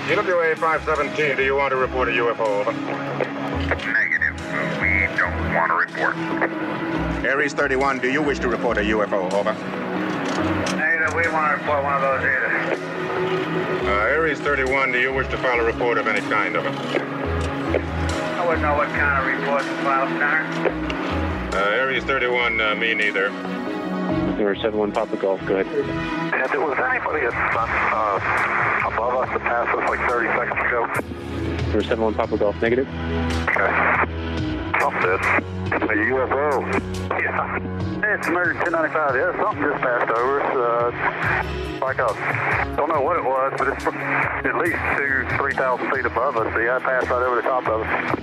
EWA 517, do you want to report a UFO? Over. Negative. We don't want to report. Aries 31, do you wish to report a UFO? Over. Negative. We want to report one of those either. Aries 31, do you wish to file a report of any kind? Over. I wouldn't know what kind of report to file, Center. Aries 31, me neither. 71 Papa Golf, go ahead. And if it was anybody above us that passed us like 30 seconds ago. 71 Papa Golf, negative. Okay. Something. It's a UFO. Yeah. Hey, it's emergency 1095. Yeah, something just passed over us. Like don't know what it was, but it's at least 2,000-3,000 feet above us. So yeah, it passed right over the top of us.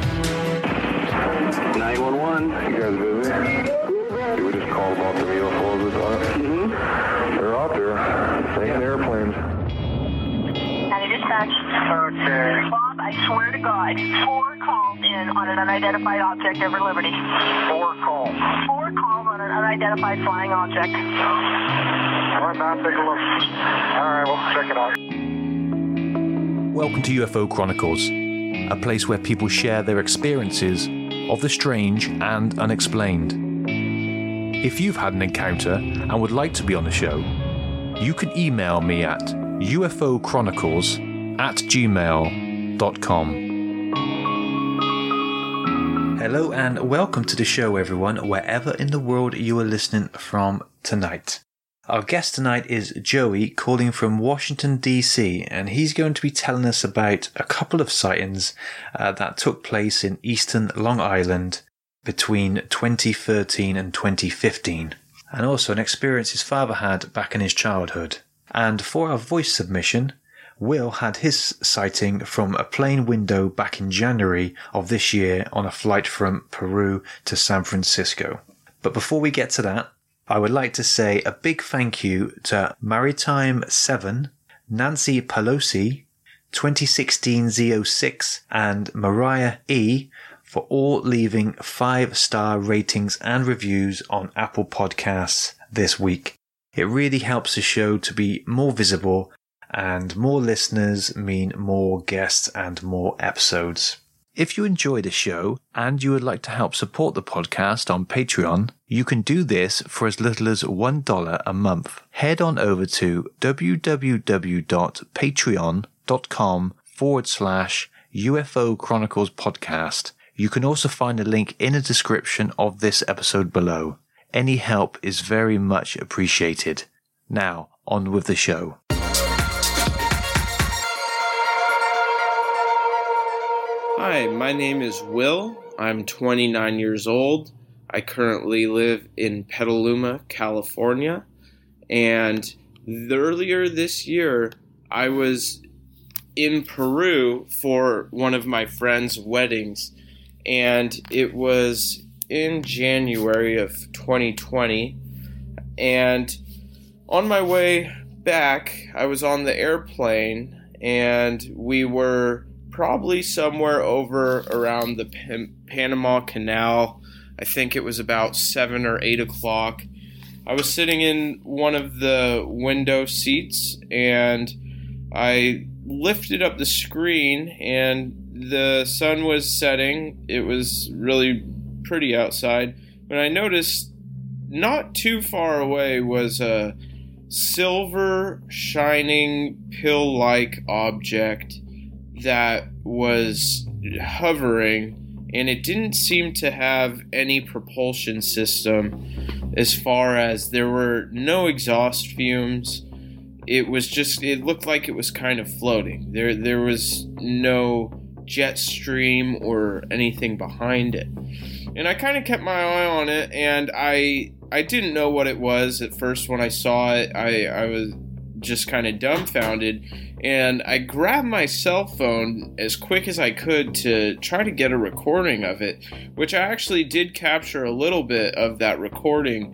911. You guys busy? Did we just call about the UFOs this time? Mm-hmm. They're out there. Taking airplanes. County Dispatch. Okay. Bob, I swear to God, 4 calls in on an unidentified object over Liberty. 4 calls. 4 calls on an unidentified flying object. All right, now take a look. All right, we'll check it out. Welcome to UFO Chronicles, a place where people share their experiences of the strange and unexplained. If you've had an encounter and would like to be on the show, you can email me at ufochronicles@gmail.com. Hello and welcome to the show, everyone, wherever in the world you are listening from tonight. Our guest tonight is Joey, calling from Washington, D.C., and he's going to be telling us about a couple of sightings that took place in eastern Long Island between 2013 and 2015, and also an experience his father had back in his childhood. And for our voice submission, Will had his sighting from a plane window back in January of this year on a flight from Peru to San Francisco. But before we get to that, I would like to say a big thank you to Maritime 7, Nancy Pelosi, 2016 Z06, and Mariah E for all leaving 5-star ratings and reviews on Apple Podcasts this week. It really helps the show to be more visible, and more listeners mean more guests and more episodes. If you enjoy the show and you would like to help support the podcast on Patreon, you can do this for as little as $1 a month. Head on over to www.patreon.com/UFO Chronicles Podcast. You can also find a link in the description of this episode below. Any help is very much appreciated. Now, on with the show. Hi, my name is Will. I'm 29 years old. I currently live in Petaluma, California. And earlier this year, I was in Peru for one of my friend's weddings. And it was in January of 2020. And on my way back, I was on the airplane, and we were probably somewhere over around the Panama Canal. I think it was about 7 or 8 o'clock. I was sitting in one of the window seats, and I lifted up the screen, and the sun was setting. It was really pretty outside. But I noticed not too far away was a silver, shining, pill-like object that was hovering, and it didn't seem to have any propulsion system, as far as there were no exhaust fumes. It looked like it was kind of floating. There was no jet stream or anything behind it. And I kind of kept my eye on it, and I didn't know what it was at first. When I saw it, I was just kind of dumbfounded, and I grabbed my cell phone as quick as I could to try to get a recording of it, which I actually did capture a little bit of that recording.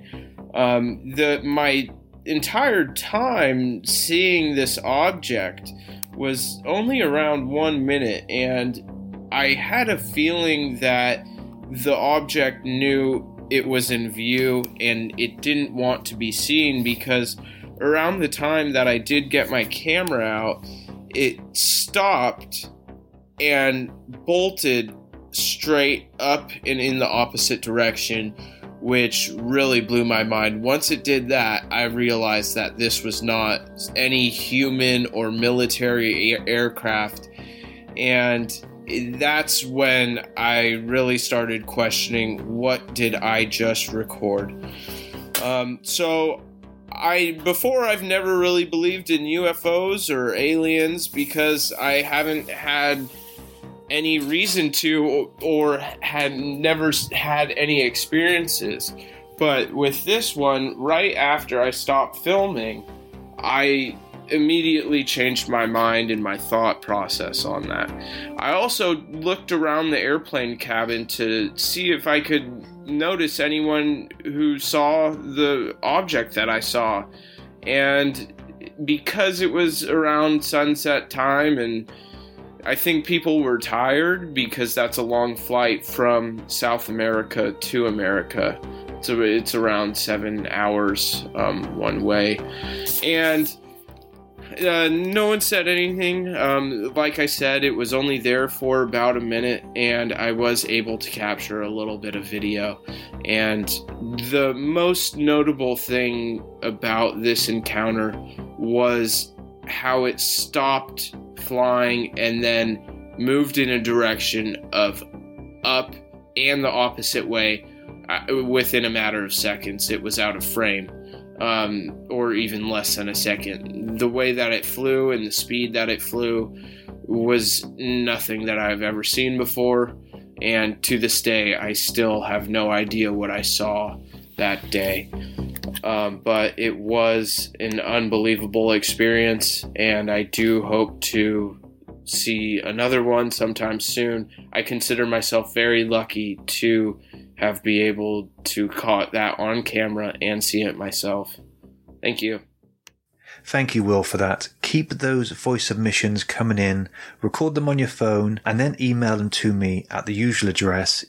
My entire time seeing this object was only around 1 minute, and I had a feeling that the object knew it was in view and it didn't want to be seen, because around the time that I did get my camera out, it stopped and bolted straight up and in the opposite direction, which really blew my mind. Once it did that, I realized that this was not any human or military aircraft, and that's when I really started questioning, what did I just record? Before I've never really believed in UFOs or aliens because I haven't had any reason to or had never had any experiences. But with this one, right after I stopped filming, I immediately changed my mind and my thought process on that. I also looked around the airplane cabin to see if I could notice anyone who saw the object that I saw. And because it was around sunset time, and I think people were tired because that's a long flight from South America to America. So it's around 7 hours one way. And no one said anything. Like I said, it was only there for about a minute, and I was able to capture a little bit of video. And the most notable thing about this encounter was how it stopped flying and then moved in a direction of up and the opposite way within a matter of seconds. It was out of frame. Or even less than a second. The way that it flew and the speed that it flew was nothing that I've ever seen before, and to this day I still have no idea what I saw that day. But it was an unbelievable experience, and I do hope to see another one sometime soon. I consider myself very lucky to have been able to caught that on camera and see it myself. Thank you. Thank you, Will, for that. Keep those voice submissions coming in, record them on your phone, and then email them to me at the usual address,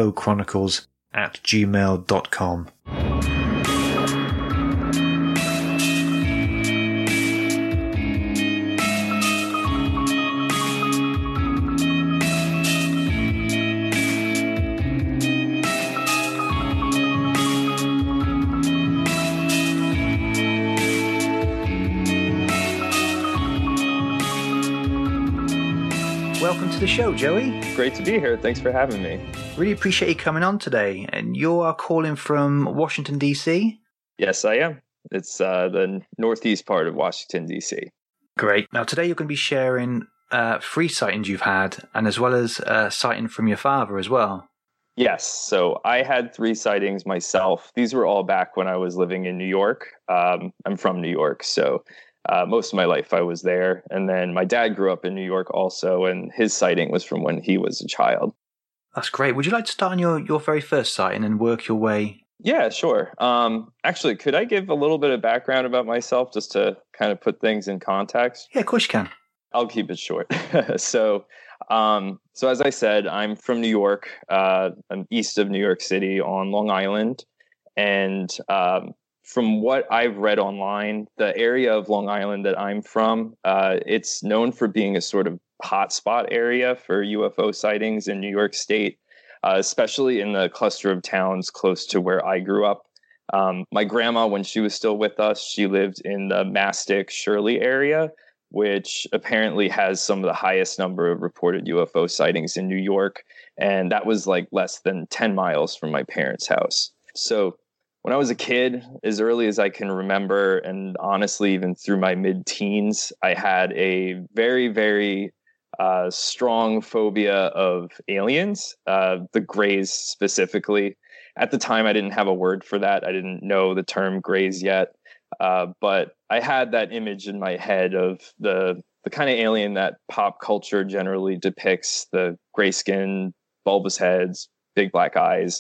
ufochronicles@gmail.com. Welcome to the show, Joey. Great to be here. Thanks for having me. Really appreciate you coming on today. And you are calling from Washington, D.C.? Yes, I am. It's the northeast part of Washington, D.C. Great. Now, today you're going to be sharing 3 sightings you've had, and as well as a sighting from your father as well. Yes. So I had 3 sightings myself. These were all back when I was living in New York. I'm from New York, so most of my life I was there. And then my dad grew up in New York also, and his sighting was from when he was a child. That's great. Would you like to start on your very first sighting and work your way? Yeah, sure. Actually, could I give a little bit of background about myself just to kind of put things in context? Yeah, of course you can. I'll keep it short. So as I said, I'm from New York. I'm east of New York City on Long Island. And from what I've read online, the area of Long Island that I'm from, it's known for being a sort of hotspot area for UFO sightings in New York State, especially in the cluster of towns close to where I grew up. My grandma, when she was still with us, she lived in the Mastic Shirley area, which apparently has some of the highest number of reported UFO sightings in New York. And that was like less than 10 miles from my parents' house. So when I was a kid, as early as I can remember, and honestly, even through my mid-teens, I had a very, very strong phobia of aliens, the Greys specifically. At the time, I didn't have a word for that. I didn't know the term Greys yet. But I had that image in my head of the kind of alien that pop culture generally depicts, the gray skin, bulbous heads, big black eyes.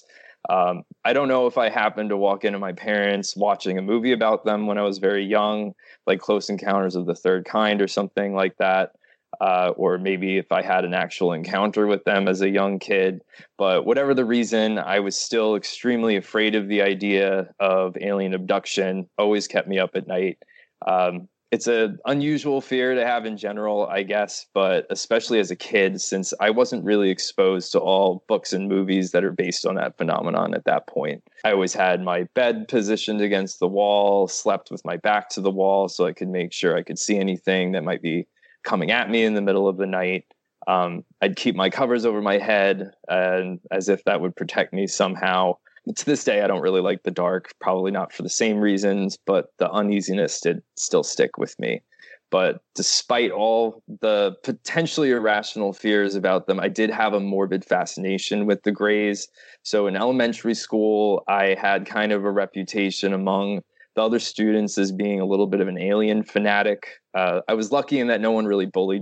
I don't know if I happened to walk into my parents watching a movie about them when I was very young, like Close Encounters of the Third Kind or something like that. Or maybe if I had an actual encounter with them as a young kid. But whatever the reason, I was still extremely afraid of the idea of alien abduction, always kept me up at night. it's an unusual fear to have in general, I guess, but especially as a kid, since I wasn't really exposed to all books and movies that are based on that phenomenon at that point. I always had my bed positioned against the wall, slept with my back to the wall so I could make sure I could see anything that might be coming at me in the middle of the night. I'd keep my covers over my head as if that would protect me somehow. To this day, I don't really like the dark, probably not for the same reasons, but the uneasiness did still stick with me. But despite all the potentially irrational fears about them, I did have a morbid fascination with the Greys. So in elementary school, I had kind of a reputation among the other students as being a little bit of an alien fanatic. I was lucky in that no one really bullied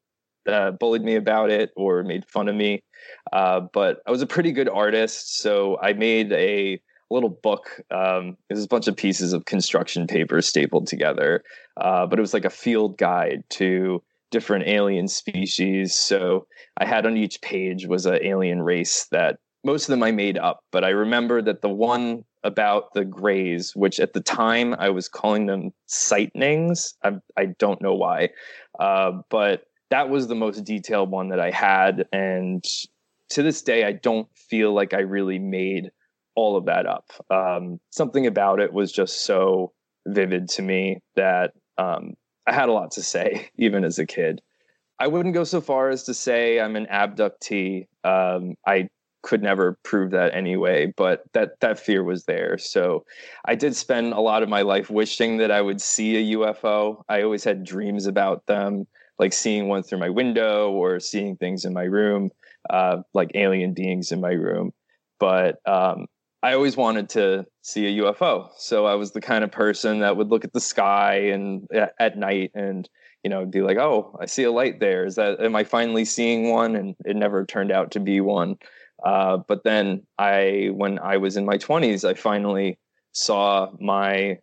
me about it or made fun of me. But I was a pretty good artist, so I made a little book. It was a bunch of pieces of construction paper stapled together, but it was like a field guide to different alien species. So I had on each page was an alien race that most of them I made up, but I remember that the one about the Greys, which at the time I was calling them Sightnings. I don't know why, but that was the most detailed one that I had. And to this day, I don't feel like I really made all of that up. Something about it was just so vivid to me that I had a lot to say, even as a kid. I wouldn't go so far as to say I'm an abductee. I could never prove that anyway, but that fear was there. So I did spend a lot of my life wishing that I would see a UFO. I always had dreams about them, like seeing one through my window or seeing things in my room, like alien beings in my room. But I always wanted to see a UFO. So I was the kind of person that would look at the sky and at night and, be like, oh, I see a light there. Am I finally seeing one? And it never turned out to be one. But then when I was in my 20s, I finally saw I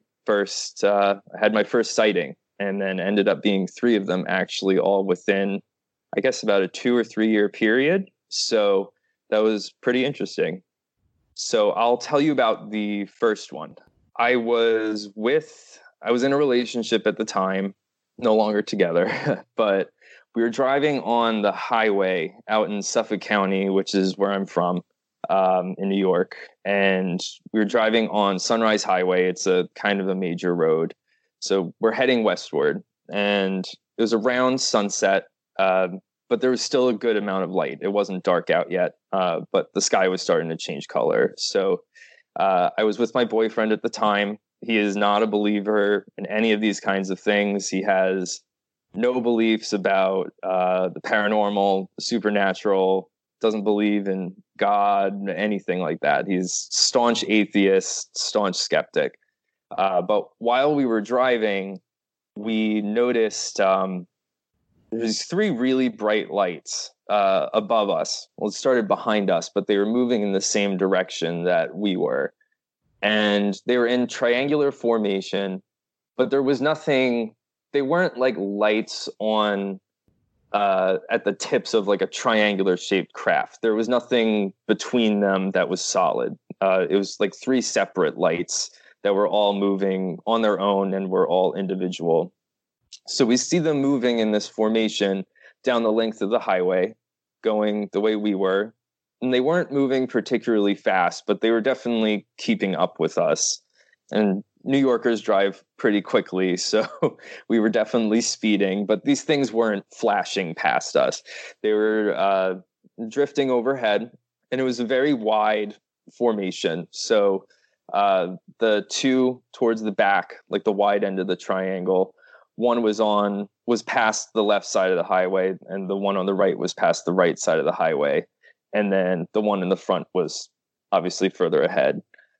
had my first sighting, and then ended up being 3 of them actually, all within, I guess, about a 2 or 3 year period. So that was pretty interesting. So I'll tell you about the first one. I was in a relationship at the time, no longer together, but we were driving on the highway out in Suffolk County, which is where I'm from, in New York. And we were driving on Sunrise Highway. It's a kind of a major road. So we're heading westward, and it was around sunset, but there was still a good amount of light. It wasn't dark out yet, but the sky was starting to change color. So I was with my boyfriend at the time. He is not a believer in any of these kinds of things. He has no beliefs about the paranormal, the supernatural, doesn't believe in God, anything like that. He's staunch atheist, staunch skeptic. But while we were driving, we noticed there's 3 really bright lights above us. Well, it started behind us, but they were moving in the same direction that we were. And they were in triangular formation, but there was nothing. They weren't like lights on at the tips of like a triangular shaped craft. There was nothing between them that was solid. It was like 3 separate lights that were all moving on their own and were all individual. So we see them moving in this formation down the length of the highway, going the way we were. And they weren't moving particularly fast, but they were definitely keeping up with us. And New Yorkers drive pretty quickly, so we were definitely speeding, but these things weren't flashing past us. They were drifting overhead, and it was a very wide formation. So the 2 towards the back, like the wide end of the triangle, one was past the left side of the highway, and the one on the right was past the right side of the highway. And then the one in the front was obviously further ahead.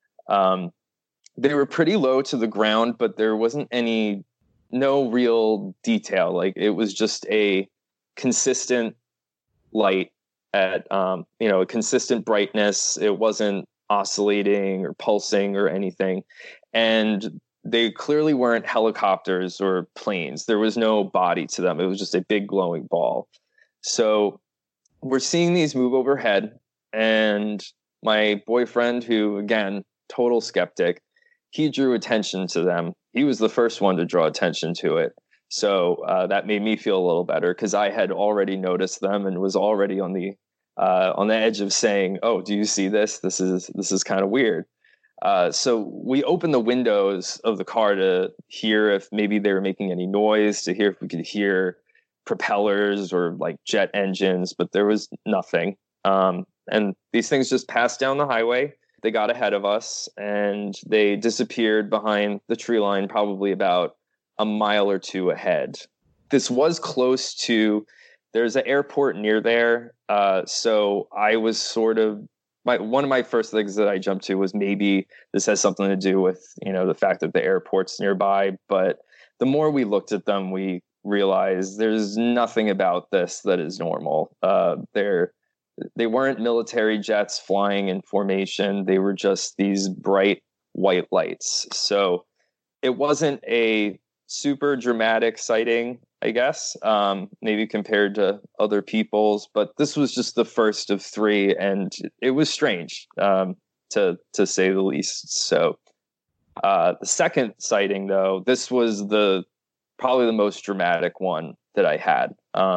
They were pretty low to the ground, but there wasn't no real detail. Like it was just a consistent light at, a consistent brightness. It wasn't oscillating or pulsing or anything. And they clearly weren't helicopters or planes. There was no body to them. It was just a big glowing ball. So we're seeing these move overhead, and my boyfriend, who again, total skeptic, he drew attention to them. He was the first one to draw attention to it. So that made me feel a little better because I had already noticed them and was already on the edge of saying, "Oh, do you see this? This is kind of weird." So we opened the windows of the car to hear if maybe they were making any noise, to hear if we could hear propellers or like jet engines, but there was nothing. And these things just passed down the highway. They got ahead of us and they disappeared behind the tree line, probably about a mile or two ahead. This was close to, there's an airport near there. So I was sort of, one of my first things that I jumped to was maybe this has something to do with, the fact that the airport's nearby. But the more we looked at them, we realized there's nothing about this that is normal. They weren't military jets flying in formation. They were just these bright white lights. So it wasn't a super dramatic sighting, I guess, maybe compared to other people's, but this was just the first of three, and it was strange, to say the least. So the second sighting, though, this was probably the most dramatic one that I had.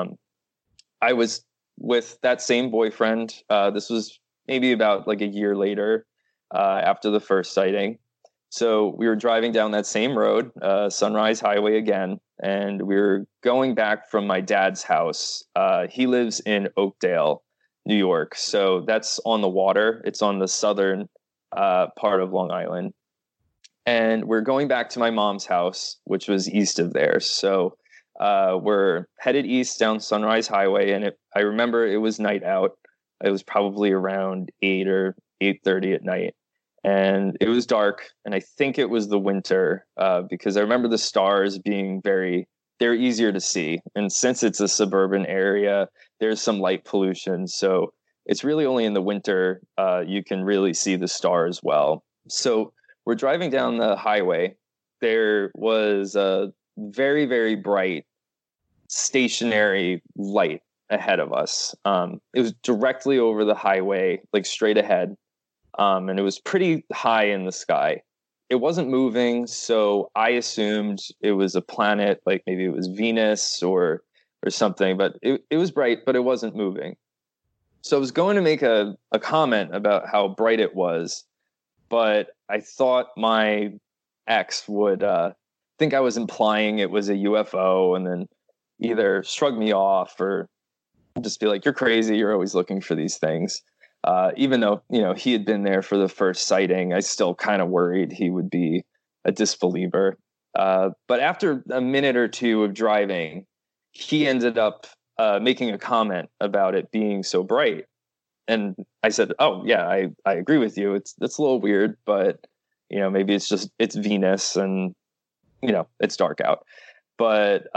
I was with that same boyfriend. This was maybe about like a year later, after the first sighting. So we were driving down that same road, Sunrise Highway again, and we were going back from my dad's house. He lives in Oakdale, New York. So that's on the water. It's on the southern part of Long Island. And we're going back to my mom's house, which was east of there. So we're headed east down Sunrise Highway, and I remember it was night out. It was probably around 8 or 8:30 at night. And it was dark, and I think it was the winter, because I remember the stars being they're easier to see. And since it's a suburban area, there's some light pollution. So it's really only in the winter you can really see the stars well. So we're driving down the highway. There was a very, very bright stationary light ahead of us. It was directly over the highway, like straight ahead. And it was pretty high in the sky. It wasn't moving, so I assumed it was a planet, like maybe it was Venus or something, but it was bright, but it wasn't moving. So I was going to make a comment about how bright it was, but I thought my ex would think I was implying it was a UFO and then either shrug me off or just be like, "You're crazy, you're always looking for these things." Even though, he had been there for the first sighting, I still kind of worried he would be a disbeliever. But after a minute or two of driving, he ended up making a comment about it being so bright. And I said, "Oh, yeah, I agree with you. It's a little weird, but, maybe it's Venus and, it's dark out." But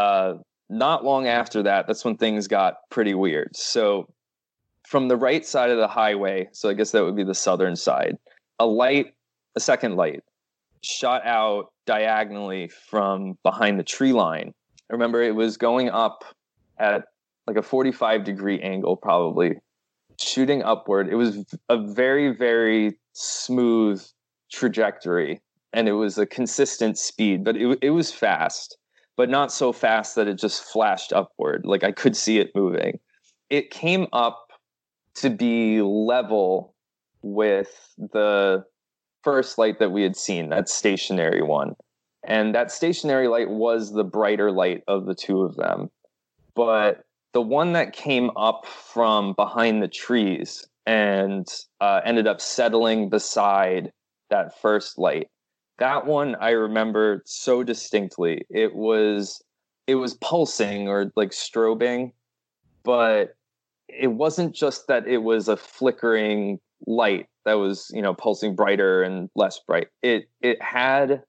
not long after that, that's when things got pretty weird. So from the right side of the highway, so I guess that would be the southern side, a second light shot out diagonally from behind the tree line. I remember it was going up at like a 45-degree angle, probably shooting upward. It was a very, very smooth trajectory, and it was a consistent speed, but it was fast, but not so fast that it just flashed upward. Like I could see it moving. It came up to be level with the first light that we had seen, that stationary one. And that stationary light was the brighter light of the two of them. But the one that came up from behind the trees and ended up settling beside that first light, that one I remember so distinctly. It was pulsing or like strobing, but it wasn't just that it was a flickering light that was, pulsing brighter and less bright. It had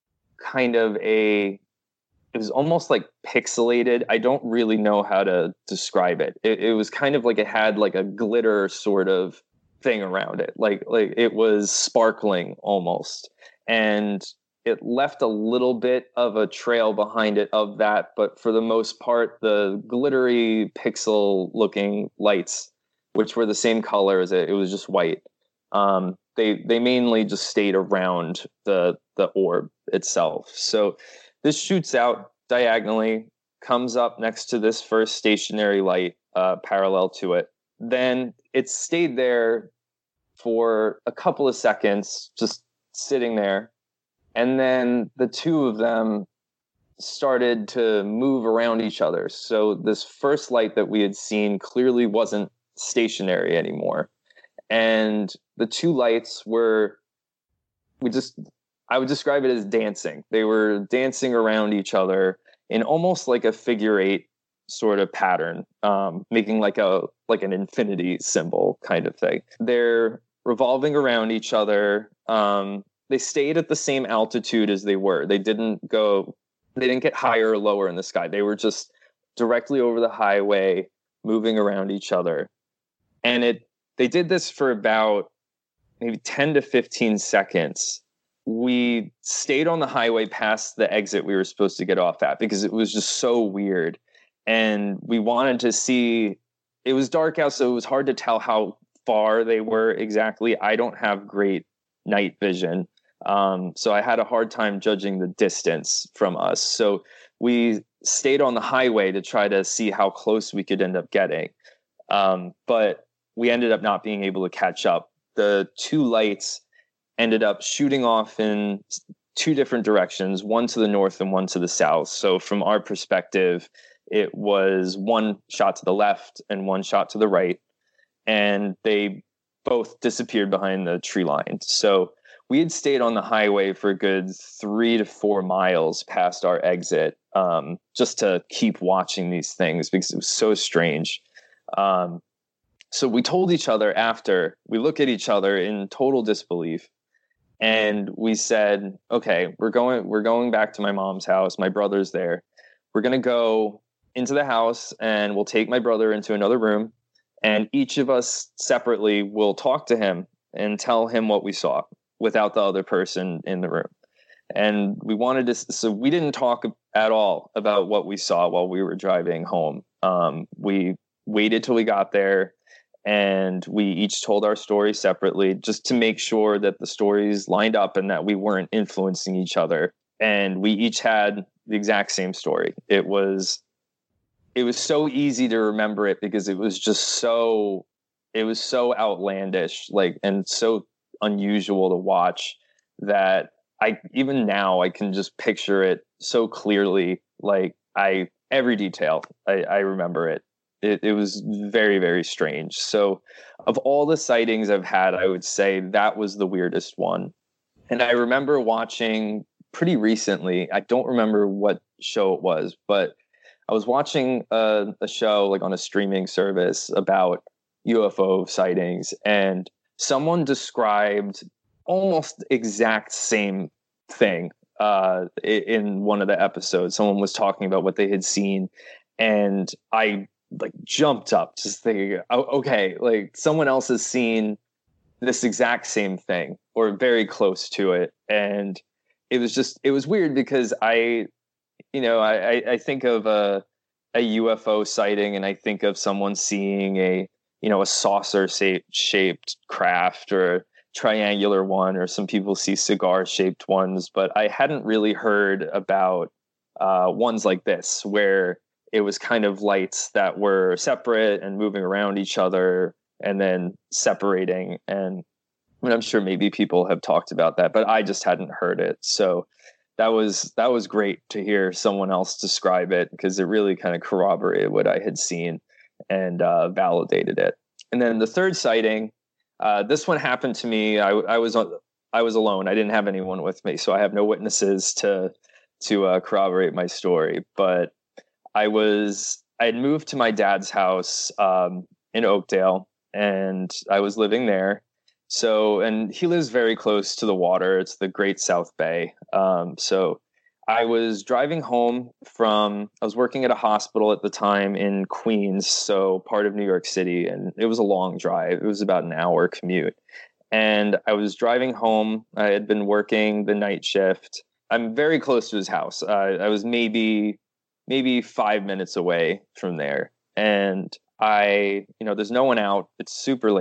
kind of it was almost like pixelated. I don't really know how to describe it. It was kind of like it had like a glitter sort of thing around it. Like it was sparkling almost. And it left a little bit of a trail behind it of that, but for the most part, the glittery pixel looking lights, which were the same color as it was just white, They mainly just stayed around the orb itself. So this shoots out diagonally, comes up next to this first stationary light, parallel to it. Then it stayed there for a couple of seconds, just sitting there. And then the two of them started to move around each other. So this first light that we had seen clearly wasn't stationary anymore. And the two lights were, I would describe it as dancing. They were dancing around each other in almost like a figure eight sort of pattern, making like an infinity symbol kind of thing. They're revolving around each other. They stayed at the same altitude as they were. They didn't get higher or lower in the sky. They were just directly over the highway, moving around each other. And they did this for about maybe 10 to 15 seconds. We stayed on the highway past the exit we were supposed to get off at because it was just so weird. And we wanted to see, it was dark out, so it was hard to tell how far they were exactly. I don't have great night vision. So I had a hard time judging the distance from us. So we stayed on the highway to try to see how close we could end up getting. But we ended up not being able to catch up. The two lights ended up shooting off in two different directions, one to the north and one to the south. So from our perspective, it was one shot to the left and one shot to the right. And they both disappeared behind the tree line. So we had stayed on the highway for a good 3 to 4 miles past our exit, just to keep watching these things because it was so strange. So we told each other after, we look at each other in total disbelief, and we said, okay, we're going back to my mom's house. My brother's there. We're going to go into the house and we'll take my brother into another room, and each of us separately will talk to him and tell him what we saw without the other person in the room. And we wanted to, so we didn't talk at all about what we saw while we were driving home. We waited till we got there, and we each told our story separately just to make sure that the stories lined up and that we weren't influencing each other. And we each had the exact same story. It was so easy to remember it because it was so outlandish, and so unusual to watch that even now I can just picture it so clearly. Every detail, I remember it. It was very, very strange. So of all the sightings I've had, I would say that was the weirdest one. And I remember watching pretty recently, I don't remember what show it was, but I was watching a show on a streaming service about UFO sightings, and someone described almost exact same thing in one of the episodes. Someone was talking about what they had seen, and I jumped up just thinking, oh, okay, someone else has seen this exact same thing or very close to it. And it was weird because I think of a UFO sighting, and I think of someone seeing a saucer shaped craft or a triangular one, or some people see cigar shaped ones, but I hadn't really heard about ones like this where it was kind of lights that were separate and moving around each other and then separating. And I'm sure maybe people have talked about that, but I just hadn't heard it. So that was great to hear someone else describe it, because it really kind of corroborated what I had seen and validated it. And then the third sighting, this one happened to me. I was alone. I didn't have anyone with me, so I have no witnesses to corroborate my story. But I had moved to my dad's house in Oakdale, and I was living there. So, and he lives very close to the water. It's the Great South Bay. So I was driving home I was working at a hospital at the time in Queens, so part of New York City, and it was a long drive. It was about an hour commute. And I was driving home. I had been working the night shift. I'm very close to his house. I was maybe 5 minutes away from there. And there's no one out. It's super late.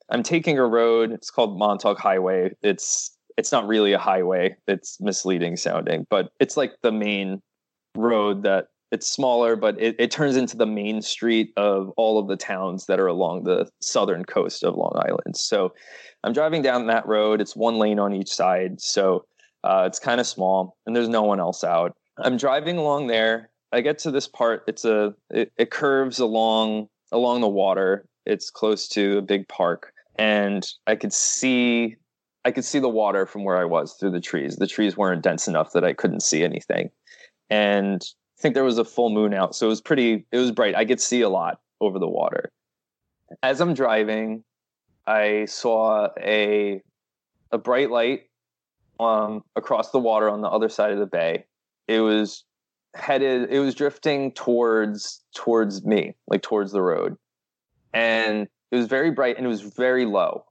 I'm taking a road. It's called Montauk Highway. It's not really a highway. It's misleading sounding, but it's like the main road that it's smaller, but it turns into the main street of all of the towns that are along the southern coast of Long Island. So I'm driving down that road. It's one lane on each side. So it's kind of small and there's no one else out. I'm driving along there. I get to this part. It curves along the water. It's close to a big park, and I could see the water from where I was through the trees. The trees weren't dense enough that I couldn't see anything. And I think there was a full moon out, so it was bright. I could see a lot over the water. As I'm driving, I saw a bright light across the water on the other side of the bay. It was drifting towards me, like towards the road. And it was very bright and it was very low.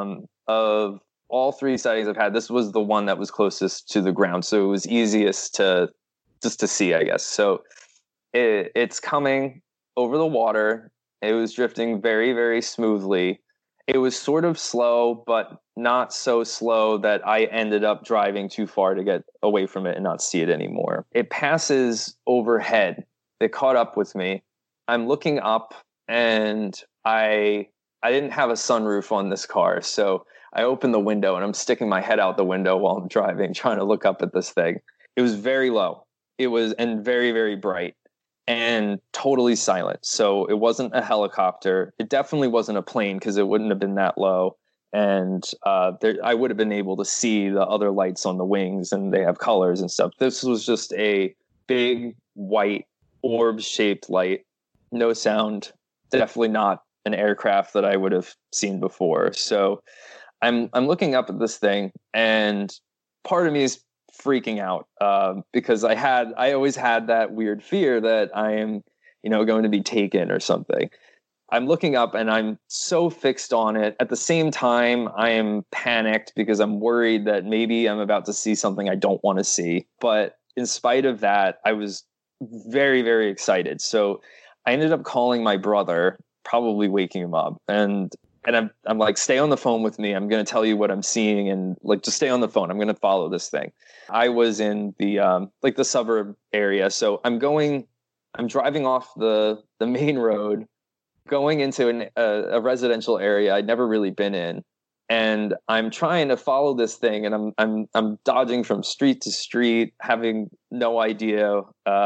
Of all three sightings I've had, this was the one that was closest to the ground. So it was easiest to see, I guess. So it's coming over the water. It was drifting very, very smoothly. It was sort of slow, but not so slow that I ended up driving too far to get away from it and not see it anymore. It passes overhead. It caught up with me. I'm looking up, and I didn't have a sunroof on this car, so I opened the window and I'm sticking my head out the window while I'm driving, trying to look up at this thing. It was very low. And very, very bright and totally silent. So it wasn't a helicopter. It definitely wasn't a plane because it wouldn't have been that low. And I would have been able to see the other lights on the wings, and they have colors and stuff. This was just a big white orb-shaped light. No sound. Definitely not an aircraft that I would have seen before. So I'm looking up at this thing, and part of me is freaking out because I always had that weird fear that I am, going to be taken or something. I'm looking up and I'm so fixed on it. At the same time, I am panicked because I'm worried that maybe I'm about to see something I don't want to see. But in spite of that, I was very, very excited. So I ended up calling my brother, probably waking him up. And I'm like, stay on the phone with me. I'm going to tell you what I'm seeing, and like, just stay on the phone. I'm going to follow this thing. I was in the the suburb area. So I'm driving off the main road, going into a residential area I'd never really been in. And I'm trying to follow this thing, and I'm dodging from street to street, having no idea,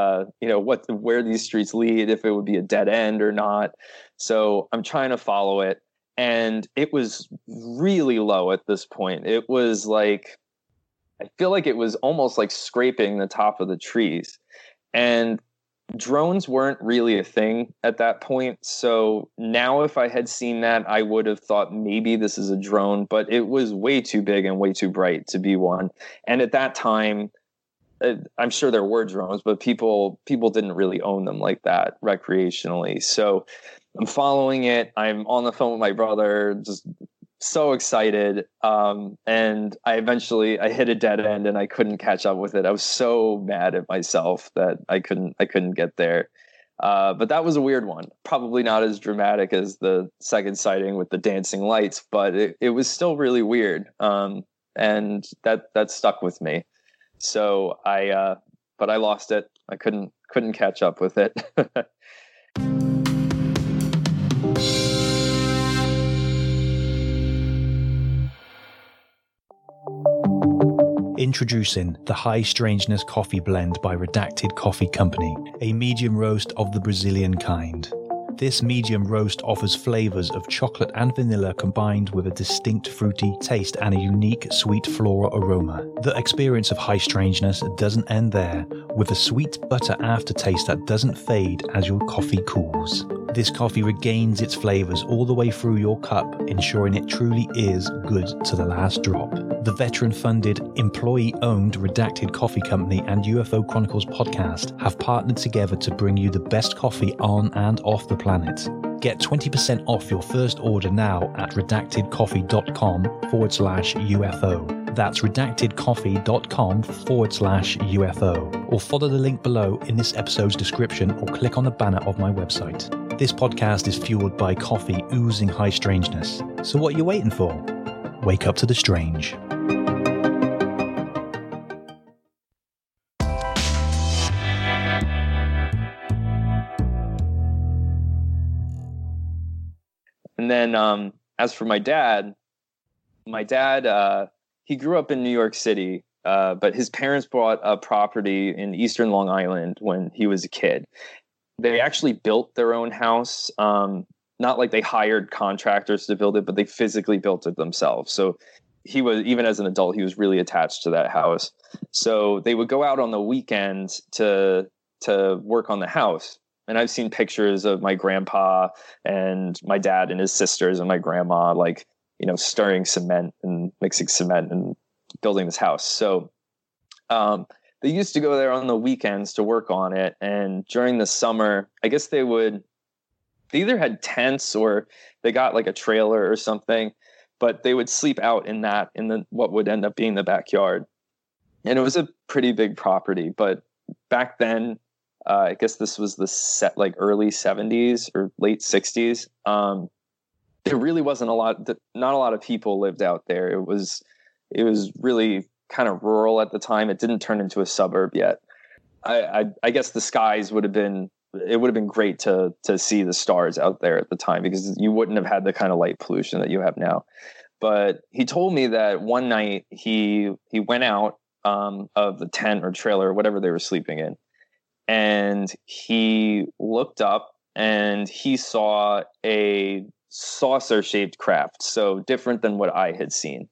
where these streets lead, if it would be a dead end or not. So I'm trying to follow it. And it was really low at this point. It was like, I feel like it was almost like scraping the top of the trees. And drones weren't really a thing at that point. So now if I had seen that, I would have thought maybe this is a drone, but it was way too big and way too bright to be one. And at that time, I'm sure there were drones, but people didn't really own them like that recreationally. So I'm following it. I'm on the phone with my brother, just so excited. And I hit a dead end and I couldn't catch up with it. I was so mad at myself that I couldn't get there. But that was a weird one. Probably not as dramatic as the second sighting with the dancing lights, but it was still really weird. And that stuck with me. So but I lost it. I couldn't catch up with it. Introducing the High Strangeness Coffee Blend by Redacted Coffee Company, a medium roast of the Brazilian kind. This medium roast offers flavors of chocolate and vanilla combined with a distinct fruity taste and a unique sweet floral aroma. The experience of High Strangeness doesn't end there, with a sweet butter aftertaste that doesn't fade as your coffee cools. This coffee regains its flavors all the way through your cup, ensuring it truly is good to the last drop. The veteran-funded, employee-owned Redacted Coffee Company and UFO Chronicles podcast have partnered together to bring you the best coffee on and off the planet. Get 20% off your first order now at redactedcoffee.com/UFO. That's redactedcoffee.com/UFO. Or follow the link below in this episode's description, or click on the banner of my website. This podcast is fueled by coffee oozing high strangeness. So what are you waiting for? Wake up to the strange. And then as for my dad, he grew up in New York City, but his parents bought a property in Eastern Long Island when he was a kid. They actually built their own house, not like they hired contractors to build it, but they physically built it themselves. So he was, even as an adult, he was really attached to that house. So they would go out on the weekends to work on the house. And I've seen pictures of my grandpa and my dad and his sisters and my grandma, like, you know, stirring cement and mixing cement and building this house. So they used to go there on the weekends to work on it. And during the summer, I guess they either had tents or they got like a trailer or something, but they would sleep out in what would end up being the backyard. And it was a pretty big property, but back then, I guess this was the early 70s or late 60s. There really wasn't not a lot of people lived out there. It was really kind of rural at the time. It didn't turn into a suburb yet. I guess the skies would have been great to see the stars out there at the time, because you wouldn't have had the kind of light pollution that you have now. But he told me that one night he went out of the tent or trailer or whatever they were sleeping in, and he looked up and he saw a saucer-shaped craft, so different than what I had seen.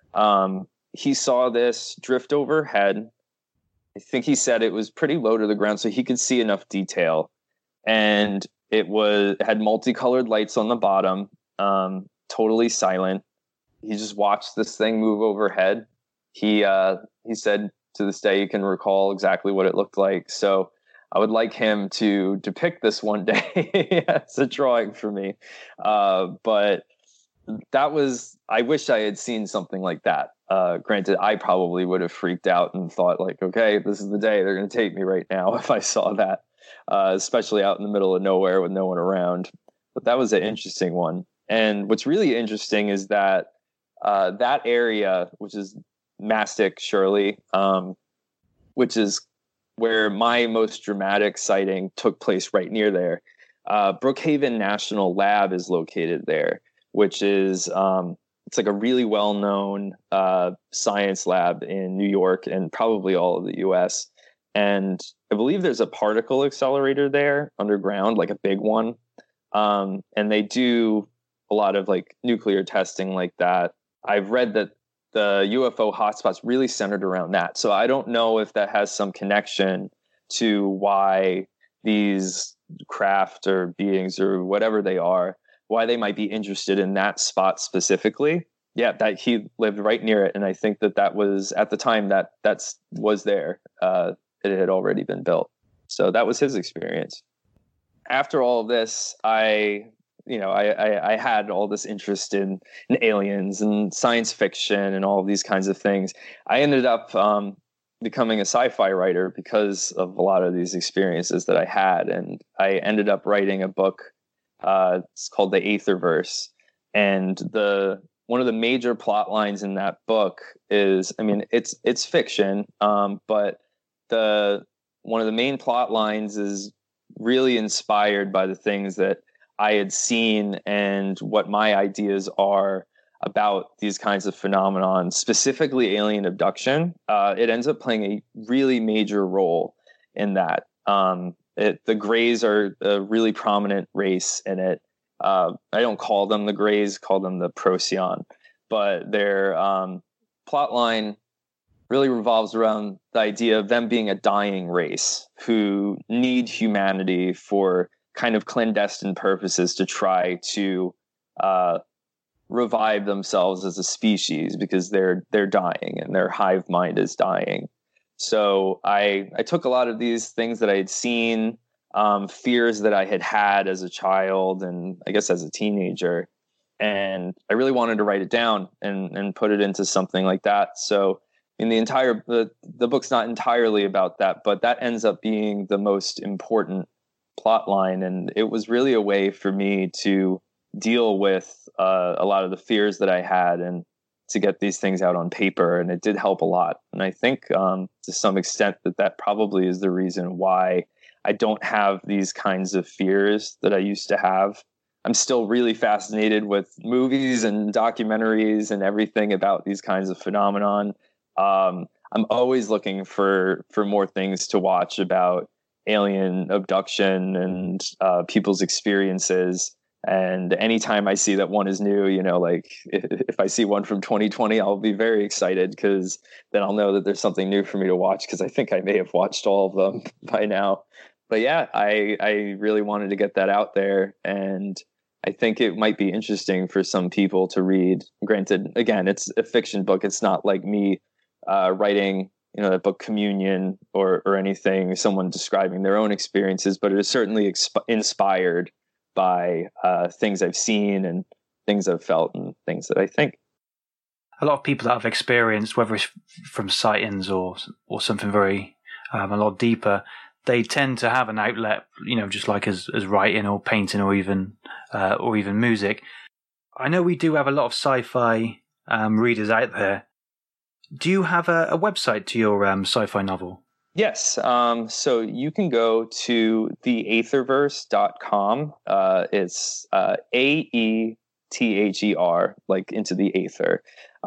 He saw this drift overhead. I think he said it was pretty low to the ground, so he could see enough detail. And it had multicolored lights on the bottom, totally silent. He just watched this thing move overhead. He said to this day he can recall exactly what it looked like. So I would like him to depict this one day as a drawing for me. But I wish I had seen something like that. Granted, I probably would have freaked out and thought like, okay, this is the day they're going to take me right now if I saw that, especially out in the middle of nowhere with no one around. But that was an interesting one. And what's really interesting is that that area, which is Mastic Shirley, which is where my most dramatic sighting took place right near there. Brookhaven National Lab is located there, which is it's like a really well-known science lab in New York and probably all of the US. And I believe there's a particle accelerator there underground, like a big one. And they do a lot of like nuclear testing like that. I've read that the UFO hotspots really centered around that. So I don't know if that has some connection to why these craft or beings or whatever they are, why they might be interested in that spot specifically. Yeah, that he lived right near it. And I think that was at the time that was there. It had already been built. So that was his experience. After all of this, I had all this interest in aliens and science fiction and all of these kinds of things. I ended up becoming a sci-fi writer because of a lot of these experiences that I had. And I ended up writing a book. It's called The Aetherverse. And one of the major plot lines in that book is, I mean, it's fiction, but one of the main plot lines is really inspired by the things that I had seen and what my ideas are about these kinds of phenomenon, specifically alien abduction. It ends up playing a really major role in that. The Greys are a really prominent race in it. I don't call them the Greys, call them the Procyon. But their plot line really revolves around the idea of them being a dying race who need humanity for kind of clandestine purposes to try to revive themselves as a species, because they're dying and their hive mind is dying. So I took a lot of these things that I had seen, fears that I had as a child and I guess as a teenager, and I really wanted to write it down and put it into something like that. So in the book's not entirely about that, but that ends up being the most important plot line, and it was really a way for me to deal with a lot of the fears that I had and to get these things out on paper, and it did help a lot. And I think to some extent that probably is the reason why I don't have these kinds of fears that I used to have. I'm still really fascinated with movies and documentaries and everything about these kinds of phenomenon. I'm always looking for more things to watch about alien abduction and people's experiences. And anytime I see that one is new, like if I see one from 2020, I'll be very excited because then I'll know that there's something new for me to watch, because I think I may have watched all of them by now. But yeah, I really wanted to get that out there, and I think it might be interesting for some people to read. Granted, again, it's a fiction book. It's not like me writing, that book Communion or anything, someone describing their own experiences, but it is certainly inspired by things I've seen and things I've felt and things that I think. A lot of people that I've experienced, whether it's from sightings or something very a lot deeper, they tend to have an outlet, just like as writing or painting or even music. I know we do have a lot of sci-fi readers out there. Do you have a website to your sci-fi novel? Yes. So you can go to theaetherverse.com. It's AETHER, like into the aether.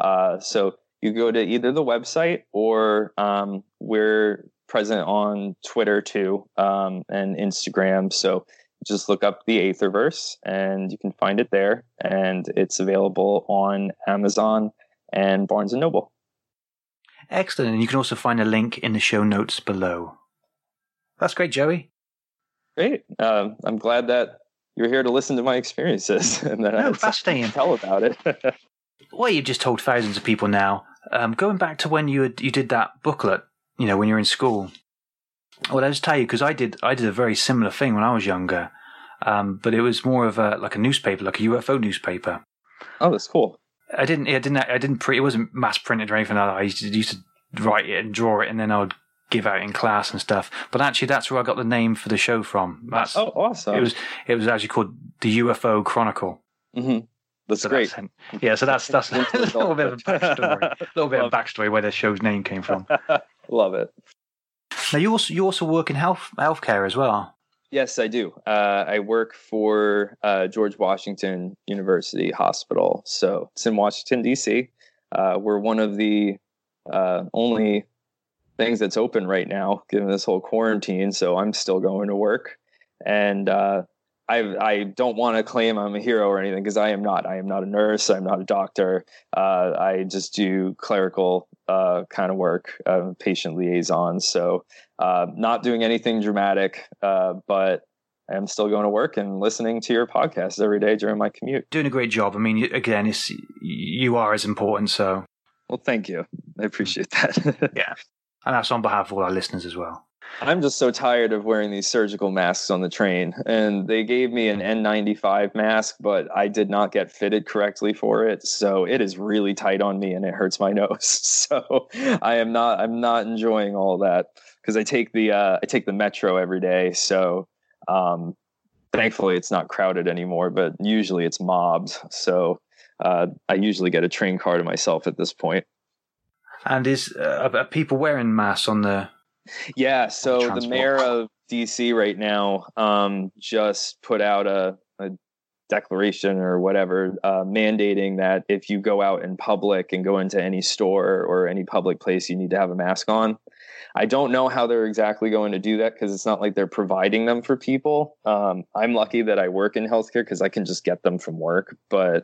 So you go to either the website or we're present on Twitter too, and Instagram. So just look up the Aetherverse and you can find it there. And it's available on Amazon and Barnes & Noble. Excellent. And you can also find a link in the show notes below. That's great, Joey. Great. I'm glad that you're here to listen to my experiences and that I fascinating. Tell about it. Well, you've just told thousands of people now. Going back to when you did that booklet, when you're in school. Well, I'll just tell you, because I did a very similar thing when I was younger, but it was more of a newspaper, like a UFO newspaper. Oh, that's cool. I didn't print. It wasn't mass printed or anything like that. I used to write it and draw it, and then I would give out in class and stuff. But actually, that's where I got the name for the show from. Awesome! It was actually called the UFO Chronicle. Mm-hmm. That's great. So that's a little bit of a backstory where the show's name came from. Love it. Now you also work in healthcare as well. Yes, I do. I work for George Washington University Hospital. So it's in Washington, D.C. We're one of the only things that's open right now, given this whole quarantine. So I'm still going to work. And I don't want to claim I'm a hero or anything, because I am not. I am not a nurse. I'm not a doctor. I just do clerical kind of work, patient liaison. So not doing anything dramatic, but I'm still going to work and listening to your podcast every day during my commute. Doing a great job. I mean, again, you are as important. So, well, thank you. I appreciate that. Yeah, and that's on behalf of all our listeners as well. I'm just so tired of wearing these surgical masks on the train, and they gave me an N95 mask, but I did not get fitted correctly for it. So it is really tight on me and it hurts my nose. So I'm not enjoying all that, because I take the metro every day. So thankfully it's not crowded anymore, but usually it's mobbed. So I usually get a train car to myself at this point. And are people wearing masks on the... Yeah, so the mayor of DC right now just put out a declaration or whatever, mandating that if you go out in public and go into any store or any public place, you need to have a mask on. I don't know how they're exactly going to do that, because it's not like they're providing them for people. I'm lucky that I work in healthcare because I can just get them from work. But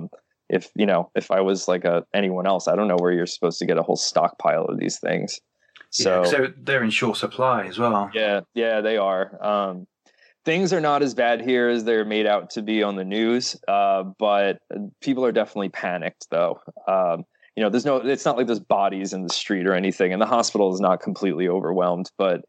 if I was like anyone else, I don't know where you're supposed to get a whole stockpile of these things. So they're in short supply as well. Yeah, they are. Things are not as bad here as they're made out to be on the news, but people are definitely panicked, though. It's not like there's bodies in the street or anything, and the hospital is not completely overwhelmed, but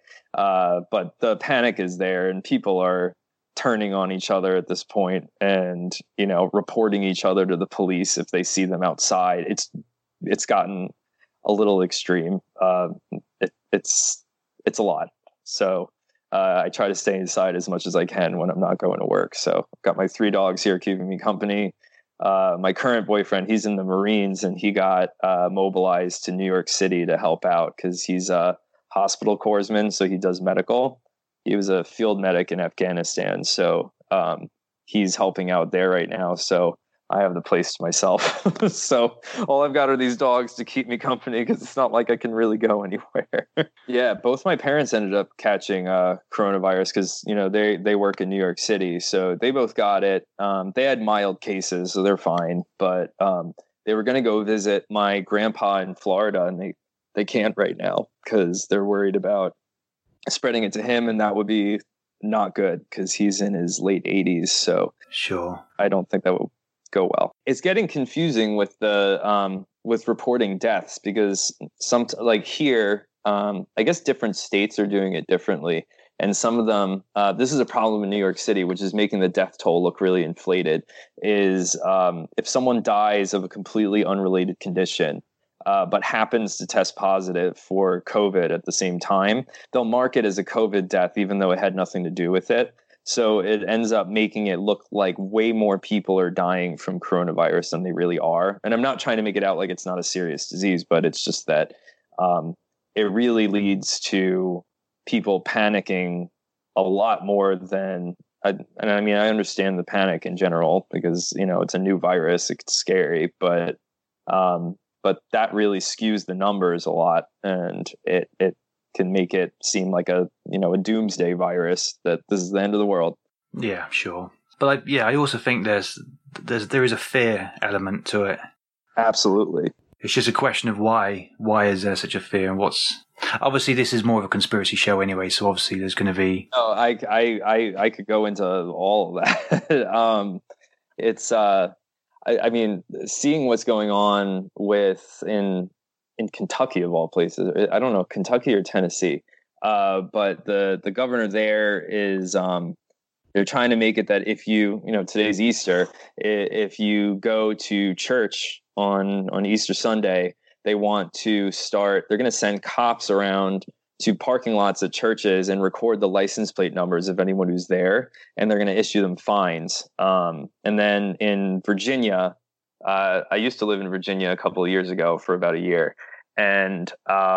the panic is there, and people are turning on each other at this point, and reporting each other to the police if they see them outside. It's gotten a little extreme. It's a lot. So I try to stay inside as much as I can when I'm not going to work. So I've got my 3 dogs here keeping me company. My current boyfriend, he's in the Marines, and he got mobilized to New York City to help out because he's a hospital corpsman, so he does medical. He was a field medic in Afghanistan, so he's helping out there right now. So I have the place to myself. So all I've got are these dogs to keep me company because it's not like I can really go anywhere. Yeah, both my parents ended up catching coronavirus because, you know, they work in New York City. So they both got it. They had mild cases, so they're fine. But they were going to go visit my grandpa in Florida, and they can't right now because they're worried about spreading it to him, and that would be not good because he's in his late 80s. So Sure. I don't think that will go well. It's getting confusing with the with reporting deaths because like here, I guess different states are doing it differently, and some of them. This is a problem in New York City, which is making the death toll look really inflated. Is if someone dies of a completely unrelated condition, but happens to test positive for COVID at the same time, they'll mark it as a COVID death, even though it had nothing to do with it. So it ends up making it look like way more people are dying from coronavirus than they really are. And I'm not trying to make it out like it's not a serious disease, but it's just that it really leads to people panicking a lot more than. And I mean, I understand the panic in general because, you know, it's a new virus, it's scary, but that really skews the numbers a lot, and it can make it seem like a doomsday virus that this is the end of the world. Yeah, sure. But I also think there is a fear element to it. Absolutely. It's just a question of why is there such a fear, and what's obviously this is more of a conspiracy show anyway. So obviously there's going to be. Oh, I could go into all of that. It's I mean, seeing what's going on in Kentucky of all places. I don't know, Kentucky or Tennessee. But the governor there is they're trying to make it that if today's Easter, if you go to church on Easter Sunday, they're going to send cops around to parking lots at churches and record the license plate numbers of anyone who's there, and they're going to issue them fines. And then in Virginia, I used to live in Virginia a couple of years ago for about a year, and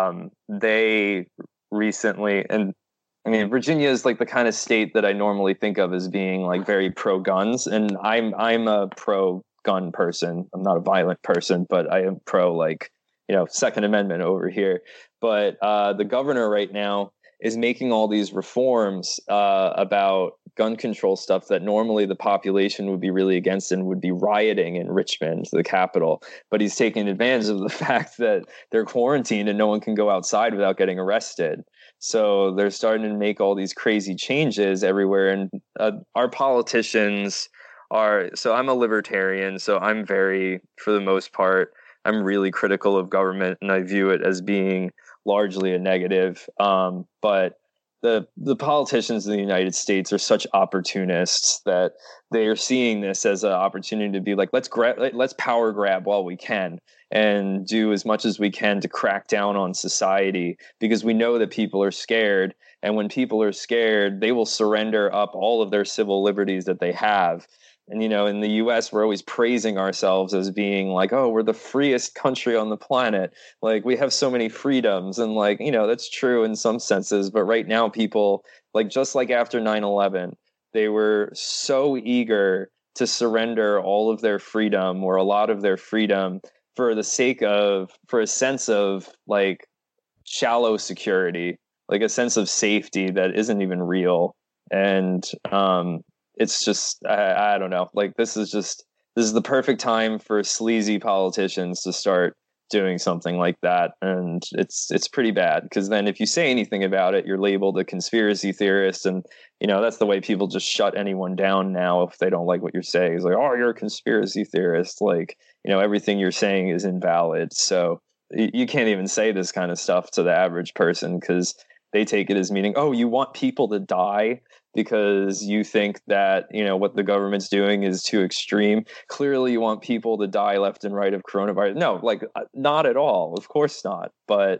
they recently, and I mean, Virginia is like the kind of state that I normally think of as being like very pro guns, and I'm a pro gun person. I'm not a violent person, but I am pro Second Amendment over here. But the governor right now is making all these reforms about gun control stuff that normally the population would be really against and would be rioting in Richmond, the capital. But he's taking advantage of the fact that they're quarantined and no one can go outside without getting arrested. So they're starting to make all these crazy changes everywhere. And our politicians so I'm a libertarian, so I'm for the most part, I'm really critical of government, and I view it as being largely a negative. But the politicians in the United States are such opportunists that they are seeing this as an opportunity to be like, let's power grab while we can and do as much as we can to crack down on society, because we know that people are scared. And when people are scared, they will surrender up all of their civil liberties that they have. And, in the US, we're always praising ourselves as being like, oh, we're the freest country on the planet. Like, we have so many freedoms. And that's true in some senses. But right now, people, just like after 9/11, they were so eager to surrender all of their freedom or a lot of their freedom for a sense of shallow security, like a sense of safety that isn't even real. And, it's just, I don't know, this is the perfect time for sleazy politicians to start doing something like that. And it's pretty bad, because then if you say anything about it, you're labeled a conspiracy theorist. And, that's the way people just shut anyone down now if they don't like what you're saying. It's like, oh, you're a conspiracy theorist. Everything you're saying is invalid. So you can't even say this kind of stuff to the average person, because they take it as meaning, oh, you want people to die because you think that, what the government's doing is too extreme. Clearly you want people to die left and right of coronavirus. No, not at all. Of course not. But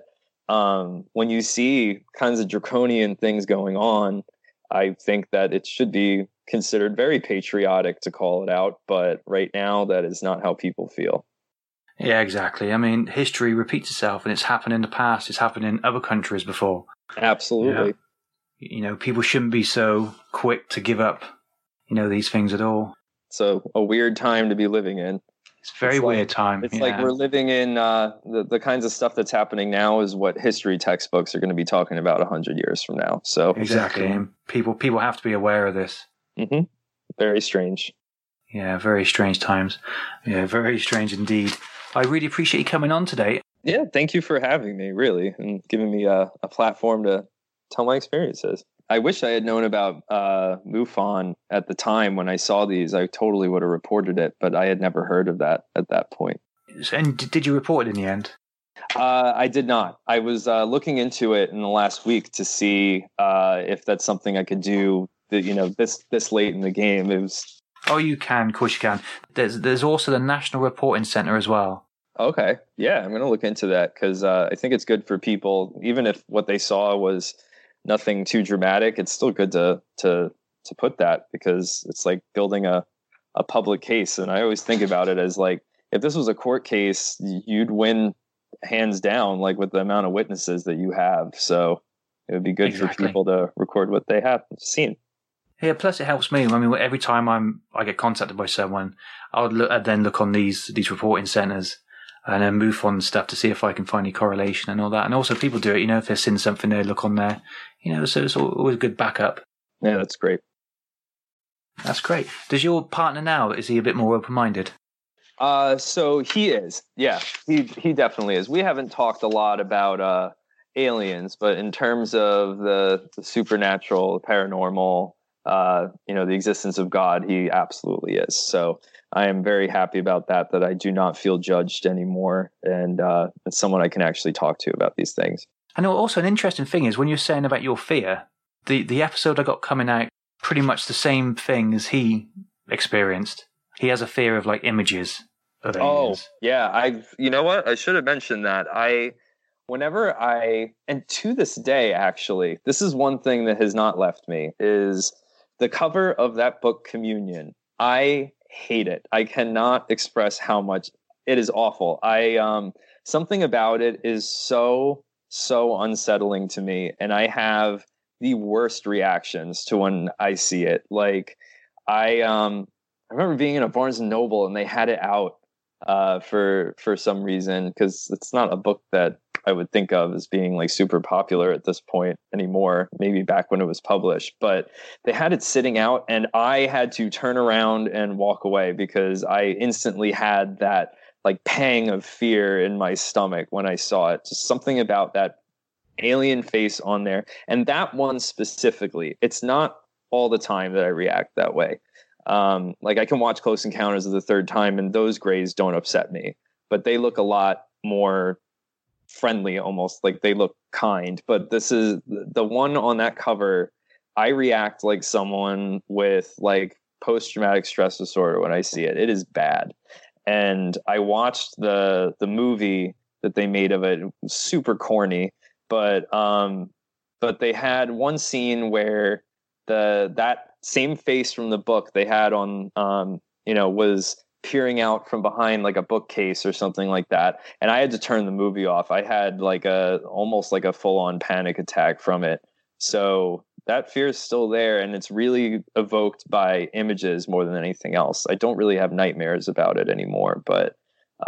when you see kinds of draconian things going on, I think that it should be considered very patriotic to call it out. But right now, that is not how people feel. Yeah, exactly. I mean, history repeats itself, and it's happened in the past. It's happened in other countries before. Absolutely. People shouldn't be so quick to give up, these things at all. So a weird time to be living in. It's a very weird time. It's like we're living in the kinds of stuff that's happening now is what history textbooks are going to be talking about 100 years from now. So exactly, and people have to be aware of this. Mm-hmm. Very strange. Yeah, very strange times. Yeah, very strange indeed. I really appreciate you coming on today. Yeah, thank you for having me, really, and giving me a platform to tell my experiences. I wish I had known about MUFON at the time when I saw these. I totally would have reported it, but I had never heard of that at that point. And did you report it in the end? I did not. I was looking into it in the last week to see if that's something I could do. This late in the game, it was. Oh, you can. Of course you can. There's also the National Reporting Center as well. Okay. Yeah, I'm going to look into that because I think it's good for people. Even if what they saw was nothing too dramatic, it's still good to put that because it's like building a public case. And I always think about it as like, if this was a court case, you'd win hands down, like with the amount of witnesses that you have. So it would be good for people to record what they have seen. Yeah, plus it helps me. I mean, every time I get contacted by someone, I'd then look on these reporting centers and then move on stuff to see if I can find any correlation and all that. And also people do it, if they're seeing something, they look on there, so it's always a good backup. Yeah, that's great. That's great. Does your partner now, is he a bit more open-minded? So he is. Yeah, he definitely is. We haven't talked a lot about aliens, but in terms of the supernatural, the paranormal, the existence of God, he absolutely is. So I am very happy about that I do not feel judged anymore. And it's someone I can actually talk to about these things. And also an interesting thing is when you're saying about your fear, the episode I got coming out, pretty much the same thing as he experienced. He has a fear of like images of aliens. Oh, yeah. You know what? I should have mentioned that. And to this day, actually, this is one thing that has not left me, is the cover of that book, Communion. I hate it. I cannot express how much it is awful. Something about it is so unsettling to me. And I have the worst reactions to when I see it. Like I remember being in a Barnes and Noble and they had it out for some reason, because it's not a book that I would think of as being like super popular at this point anymore, maybe back when it was published, but they had it sitting out and I had to turn around and walk away because I instantly had that like pang of fear in my stomach when I saw it. Just something about that alien face on there. And that one specifically, it's not all the time that I react that way. Like I can watch Close Encounters of the Third Time and those grays don't upset me, but they look a lot more friendly, almost like they look kind. But this is the one on that cover. I react like someone with like post-traumatic stress disorder when I see it. It is bad. And I watched the movie that they made of it. It was super corny, but they had one scene where that same face from the book they had on was peering out from behind like a bookcase or something like that, and I had to turn the movie off. I had like almost like a full-on panic attack from it. So that fear is still there, and it's really evoked by images more than anything else. I don't really have nightmares about it anymore, but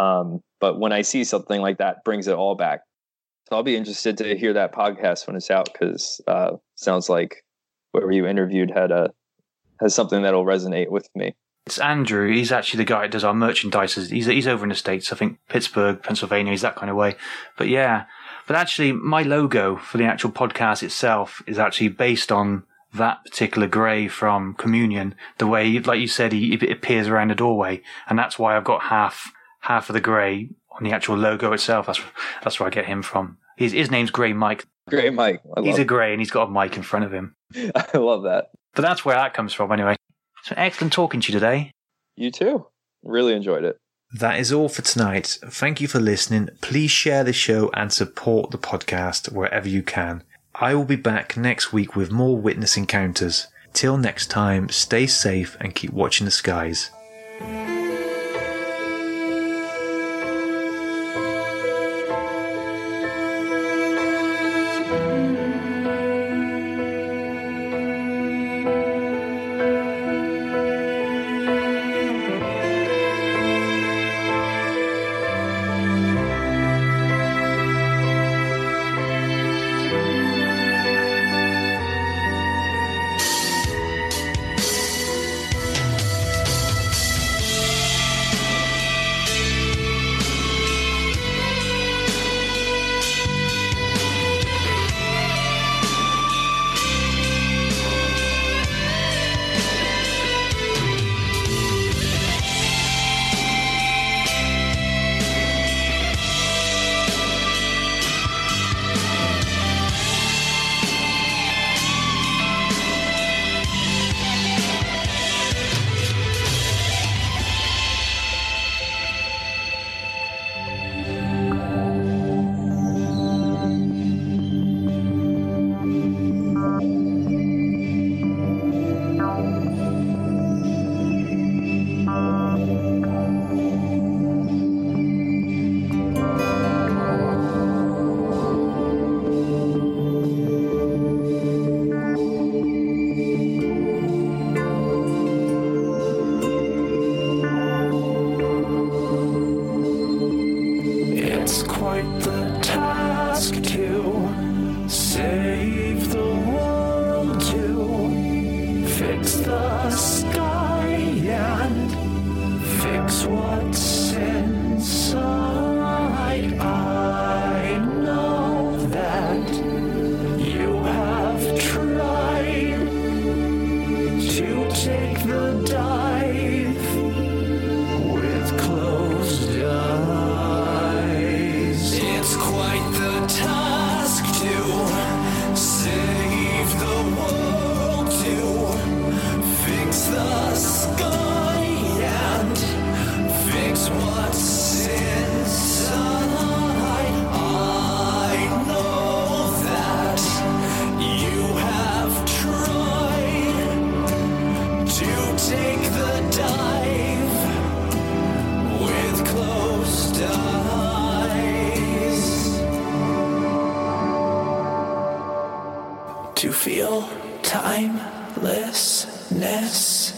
when I see something like that, it brings it all back. So I'll be interested to hear that podcast when it's out, because sounds like whoever you interviewed has something that'll resonate with me. It's Andrew. He's actually the guy that does our merchandise. He's over in the States, I think Pittsburgh, Pennsylvania. He's that kind of way. But yeah, but actually my logo for the actual podcast itself is actually based on that particular grey from Communion. The way, like you said, he appears around the doorway, and that's why I've got half of the grey on the actual logo itself. That's where I get him from. His name's Grey Mike. Grey Mike. He's a grey and he's got a mic in front of him. I love that. But that's where that comes from anyway. So excellent talking to you today. You too. Really enjoyed it. That is all for tonight. Thank you for listening. Please share the show and support the podcast wherever you can. I will be back next week with more witness encounters. Till next time, stay safe and keep watching the skies. To feel timelessness.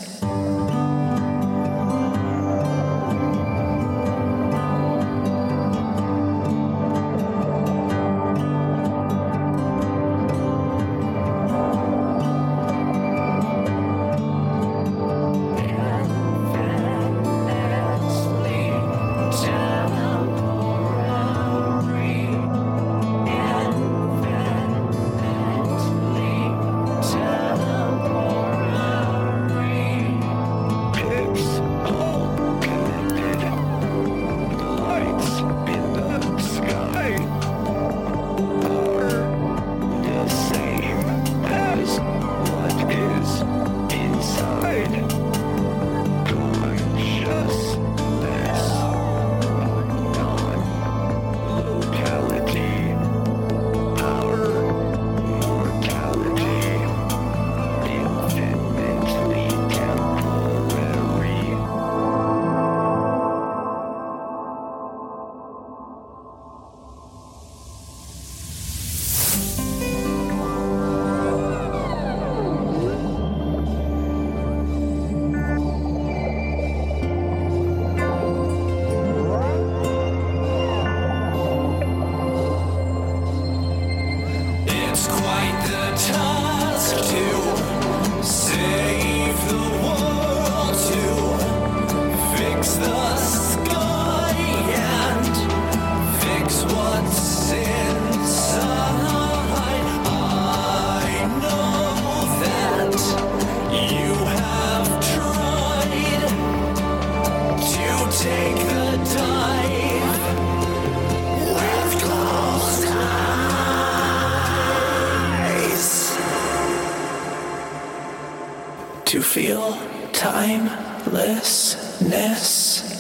To feel timelessness.